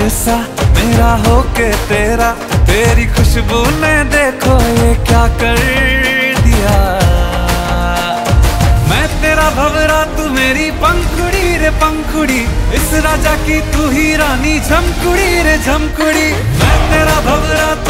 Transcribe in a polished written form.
सा मेरा होके तेरा, तेरी खुशबू ने देखो ये क्या कर दिया। मैं तेरा भंवरा तू मेरी पंखुड़ी रे पंखुड़ी, इस राजा की तू ही रानी झमकुड़ी रे झमकुड़ी। मैं तेरा भंवरा